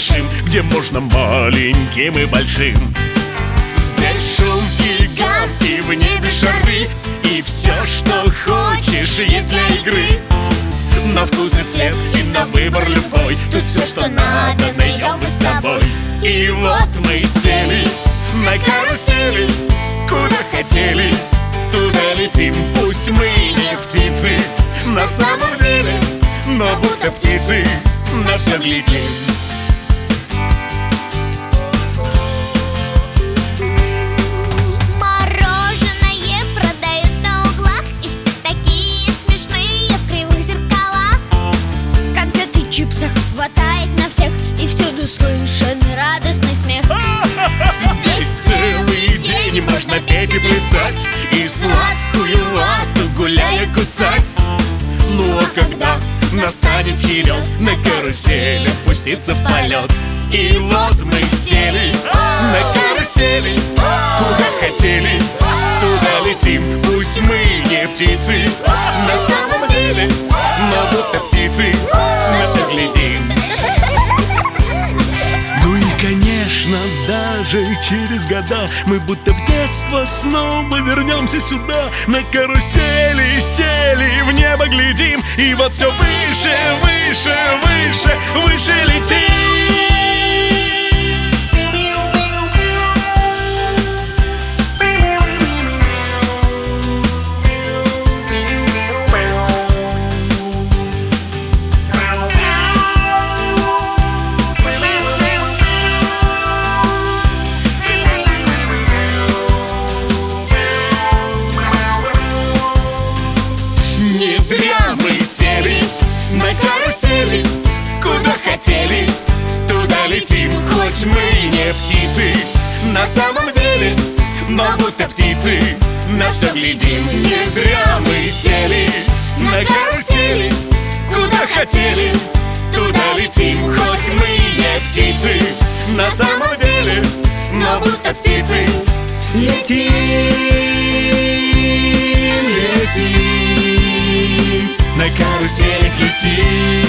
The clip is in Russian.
решим, где можно маленьким и большим. Здесь шум и гам, и в небе шары, и все, что хочешь, есть для игры. На вкус и цвет, и на выбор любой. Тут все, что надо, найдем мы с тобой. И вот мы сели на карусели, куда хотели, туда летим. Пусть мы не птицы на самом деле, но будто птицы на все глядим. Мороженое продают на углах, и все такие смешные в кривых зеркалах. Конфет и чипсов хватает на всех, и всюду слышен радостный смех. Здесь целый день можно петь и плясать, и сладкую вату гуляя кусать. Ну а когда настанет черед на карусели опуститься в полет, и вот мы сели на карусели, куда хотели, туда летим. Пусть мы не птицы на самом деле, но будто птицы на все глядим. Ну и конечно, даже через года мы будто в детство снова вернемся сюда. На карусели сели, в небо глядим, и вот все выше, выше, выше, выше летим. Не зря мы сели на карусели, куда хотели, туда летим. Хоть мы не птицы на самом деле, но будто птицы на все глядим. Не зря мы сели на карусели, куда хотели, туда летим. Хоть мы не птицы на самом деле, но будто птицы летим, летим. На каруселях летим.